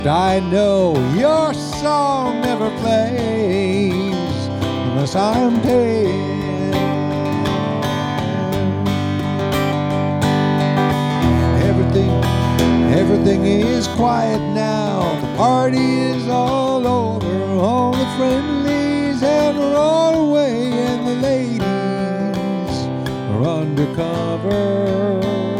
I know your song never plays unless I'm paying. Everything is quiet now. The party is all over. All the friendlies have run away, and the ladies are undercover.